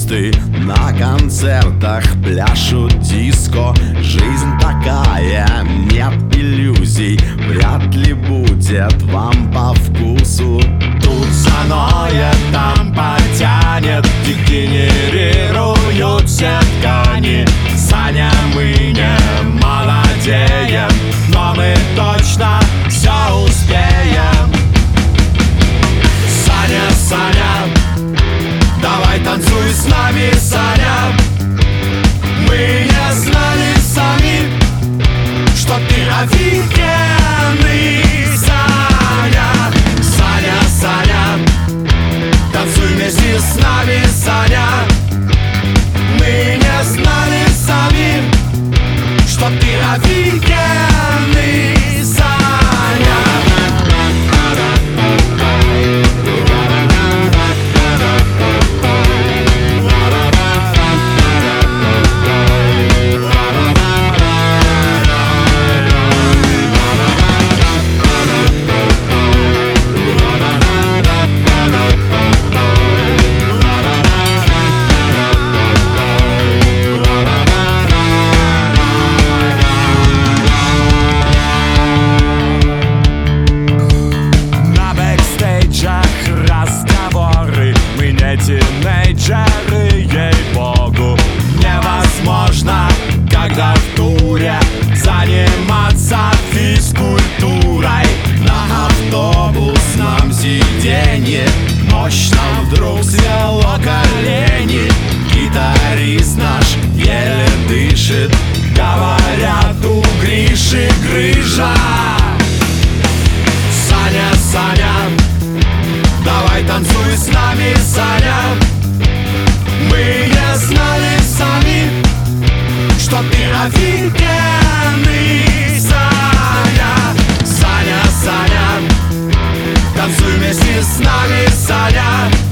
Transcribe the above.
артисты на концертах пляшут диско. Жизнь такая, нет иллюзий, вряд ли будет вам по вкусу. Тут заноет, там потянет, дегенерируют все ткани. Саня, мы не молодеем, но мы точно все успеем. Саня, Саня, давай танцуй с нами, Саня. Мы не знали сами, что ты офигенный, Саня. Саня, Саня, танцуй вместе с нами, Саня. Мы не знали сами, что ты офигенный, Саня. Тинейджеры, ей-богу, невозможно, когда в туре заниматься физкультурой. На автобусном сиденье мощно вдруг свело колени. Гитарист наш еле дышит, говорят, у Гриши грыжа. Саня, Саня, давай танцуй с нами, Саня. Мы не знали сами, что ты офигенный, Саня. Саня, Саня, танцуй вместе с нами, Саня.